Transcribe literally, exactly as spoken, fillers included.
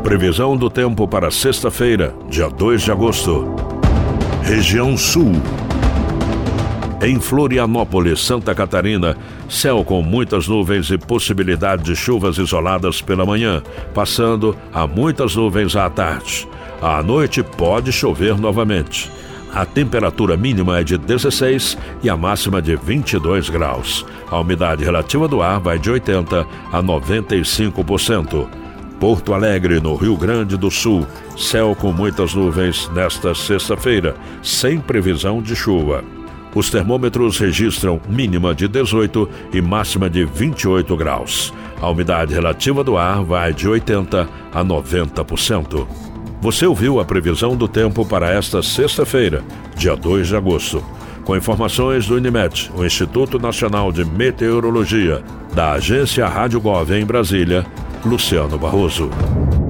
Previsão do tempo para sexta-feira, dia dois de agosto. Região Sul. Em Florianópolis, Santa Catarina, céu com muitas nuvens e possibilidade de chuvas isoladas pela manhã, passando a muitas nuvens à tarde. À noite pode chover novamente. A temperatura mínima é de dezesseis e a máxima de vinte e dois graus. A umidade relativa do ar vai de oitenta a noventa e cinco por cento. Porto Alegre, no Rio Grande do Sul, céu com muitas nuvens nesta sexta-feira, sem previsão de chuva. Os termômetros registram mínima de dezoito e máxima de vinte e oito graus. A umidade relativa do ar vai de oitenta a noventa por cento. Você ouviu a previsão do tempo para esta sexta-feira, dia dois de agosto. Com informações do INMET, o Instituto Nacional de Meteorologia, da Agência Rádio Gov em Brasília, Luciano Barroso.